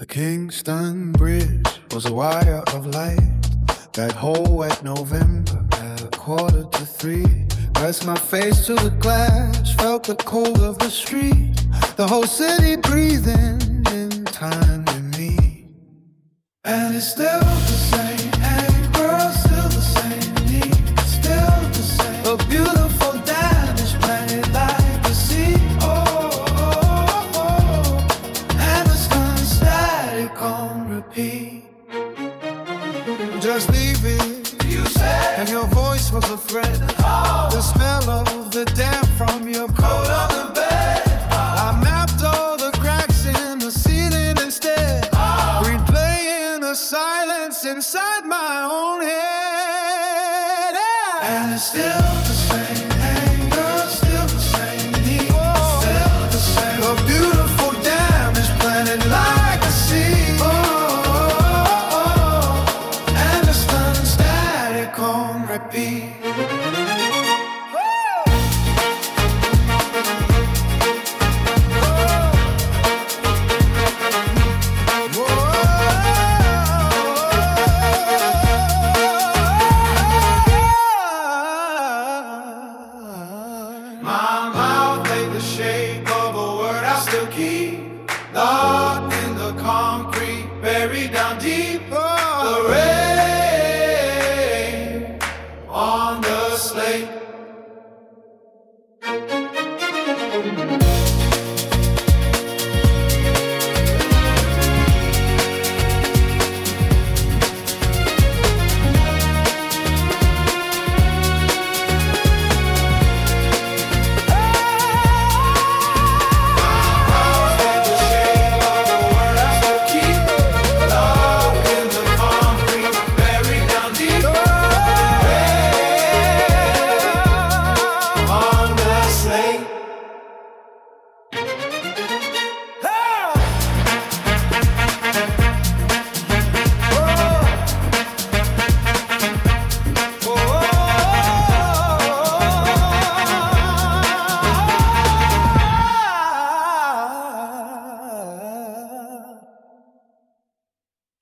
The Kingston Bridge was a wire of light. That whole wet November at 2:45. Pressed my face to the glass, felt the cold of the street. The whole city breathing in time with me. And it's still the same, hey girl, still the same. Me, still the same. A beautiful damaged planet like the sea. And the sun static on repeat. Just leave it, you said, and your voice was a threat. The smell of the damp from your coat on the bed. I mapped all the cracks in the ceiling instead, replaying the silence inside my own head. And it's still the same, hey girl, still the same. Me, still the same. A beautiful damaged planet like the sea. And the sun static on repeat. My mouth ain't the shape of a word I still keep, locked in the concrete, buried down deep.